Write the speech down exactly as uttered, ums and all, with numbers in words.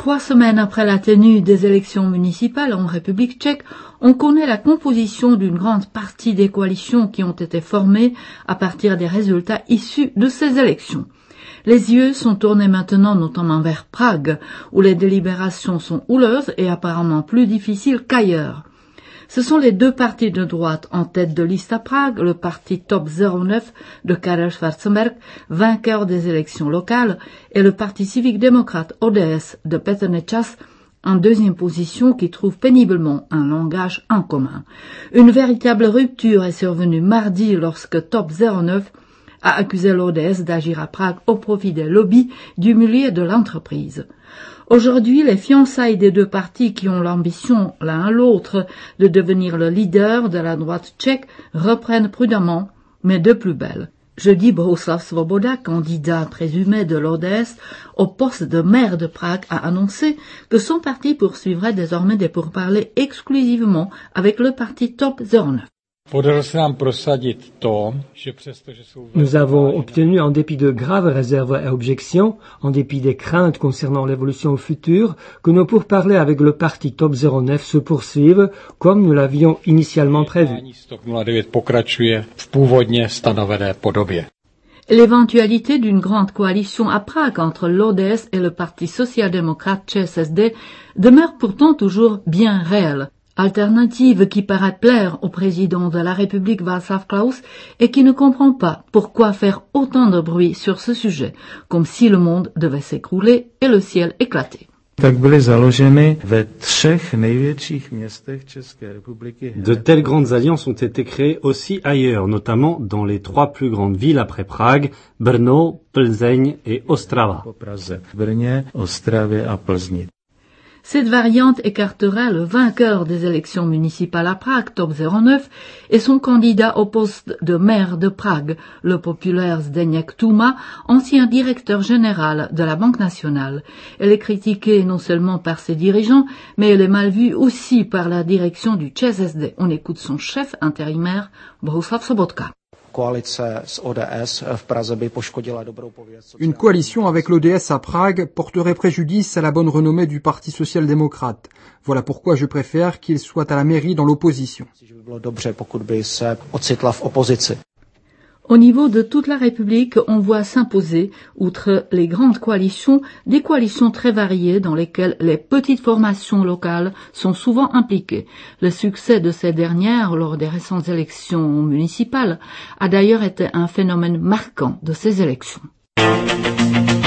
Trois semaines après la tenue des élections municipales en République tchèque, on connaît la composition d'une grande partie des coalitions qui ont été formées à partir des résultats issus de ces élections. Les yeux sont tournés maintenant notamment vers Prague, où les délibérations sont houleuses et apparemment plus difficiles qu'ailleurs. Ce sont les deux partis de droite en tête de liste à Prague, le parti Top zéro neuf de Karel Schwarzenberg, vainqueur des élections locales, et le parti civique-démocrate O D S de Petr Nečas, en deuxième position, qui trouve péniblement un langage en commun. Une véritable rupture est survenue mardi lorsque Top zéro neuf a accusé l'O D S d'agir à Prague au profit des lobbies du milieu de l'entreprise. Aujourd'hui, les fiançailles des deux partis qui ont l'ambition, l'un à l'autre, de devenir le leader de la droite tchèque reprennent prudemment, mais de plus belle. Jeudi, Bohuslav Svoboda, candidat présumé de l'O D S au poste de maire de Prague, a annoncé que son parti poursuivrait désormais des pourparlers exclusivement avec le parti Top zéro neuf. Nous avons obtenu, en dépit de graves réserves et objections, en dépit des craintes concernant l'évolution future, que nos pourparlers avec le parti Top zéro neuf se poursuivent comme nous l'avions initialement prévu. L'éventualité d'une grande coalition à Prague entre l'O D S et le parti social-démocrate C S S D demeure pourtant toujours bien réelle. Alternative qui paraît plaire au président de la République Václav Klaus et qui ne comprend pas pourquoi faire autant de bruit sur ce sujet, comme si le monde devait s'écrouler et le ciel éclater. De telles grandes alliances ont été créées aussi ailleurs, notamment dans les trois plus grandes villes après Prague, Brno, Plzeň et Ostrava. Cette variante écartera le vainqueur des élections municipales à Prague, Top zéro neuf, et son candidat au poste de maire de Prague, le populaire Zdeněk Tuma, ancien directeur général de la Banque nationale. Elle est critiquée non seulement par ses dirigeants, mais elle est mal vue aussi par la direction du C S S D. On écoute son chef intérimaire, Bohuslav Sobotka. Une coalition avec l'O D S à Prague porterait préjudice à la bonne renommée du Parti social-démocrate. Voilà pourquoi je préfère qu'il soit à la mairie dans l'opposition. Au niveau de toute la République, on voit s'imposer, outre les grandes coalitions, des coalitions très variées dans lesquelles les petites formations locales sont souvent impliquées. Le succès de ces dernières lors des récentes élections municipales a d'ailleurs été un phénomène marquant de ces élections.